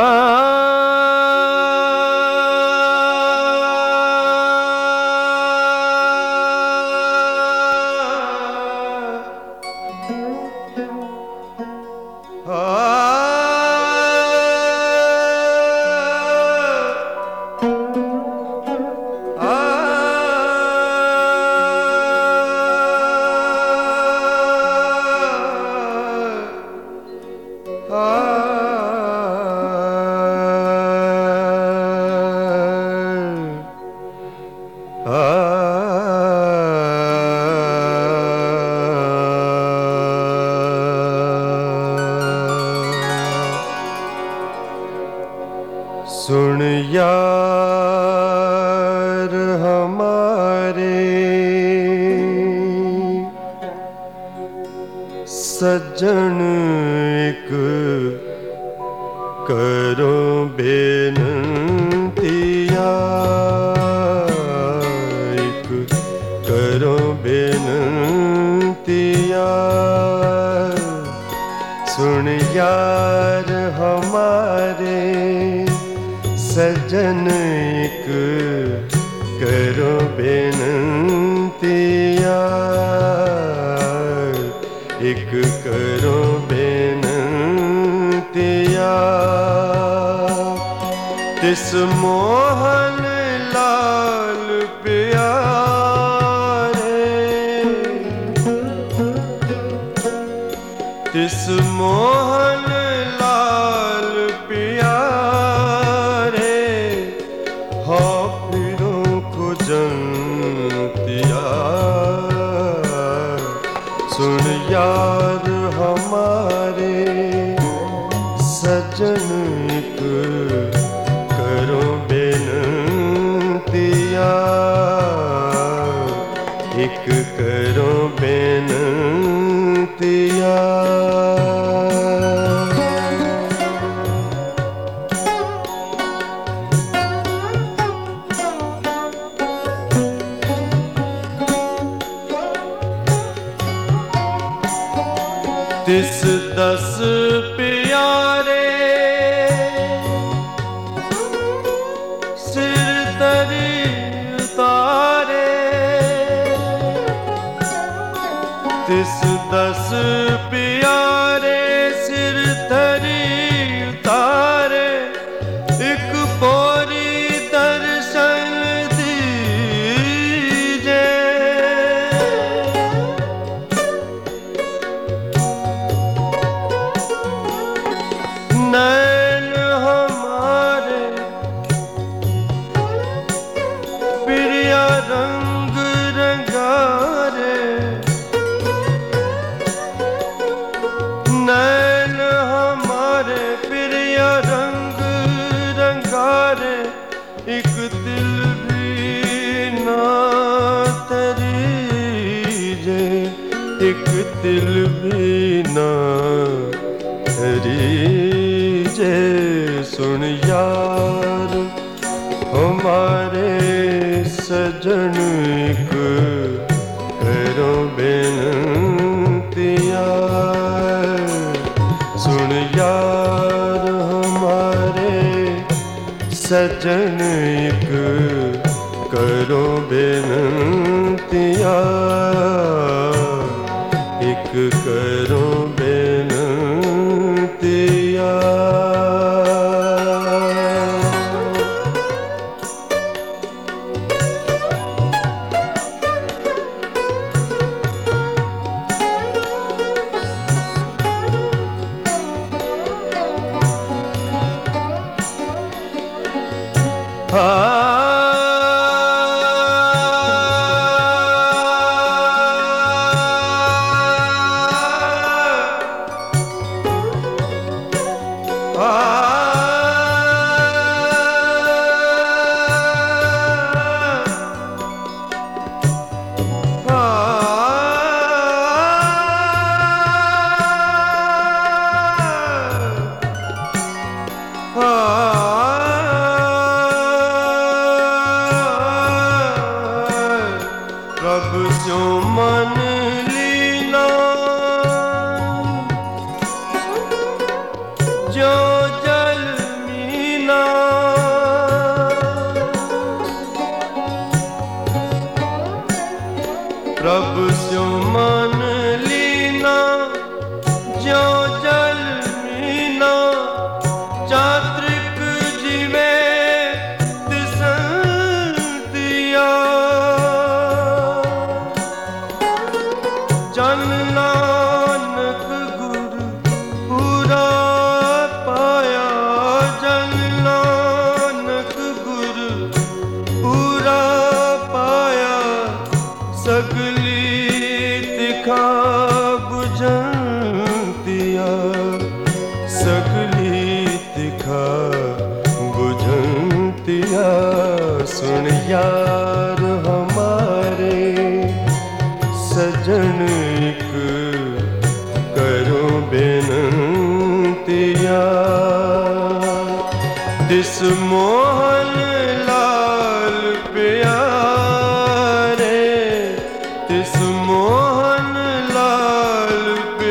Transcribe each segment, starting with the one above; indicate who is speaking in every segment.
Speaker 1: सुन यार हमारे सज्जन एक करो बेनतिया, एक करो बेनतिया। सुन यार हमारे सज्जन एक करो बेनतिया, एक करो बेनतिया। तिस मोहन लाल प्यारे, तिस मोहन लाल प्यारे, हाँ फिरो खुजंतिया। सुन यार हमारे सज्जन एक करो बेनतिया, एक करो बेनतिया। तिस दस प्यारे सिर तरी उतारे, तिस दस प्यारे सिर तरी उतारे। एक पोरी दर्शन दीजे, नैन हमारे प्रिय रंग रंगारे, नैन हमारे प्रिय रंग रंगारे। एक दिल भी ना तरीजे, एक दिल भी ना तरीजे। सुन यार हमारे सज्जन एक करो बेनतिया, सुन यार हमारे सज्जन एक करो बेनतिया, एक करो बेनतिया। प्रभु जो मन लीना, जो जल बुझंतिया सुन यार हमारे सजन एक करो बेनतिया तिस मोहन लाल प्यारे तिस मोहन लाल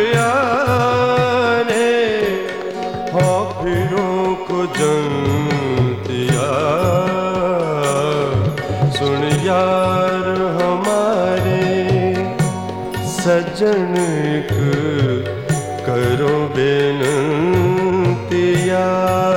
Speaker 1: प्यारे हाँ फिरों को जनतिया सुन यार हमारे सजन करो बेनतिया।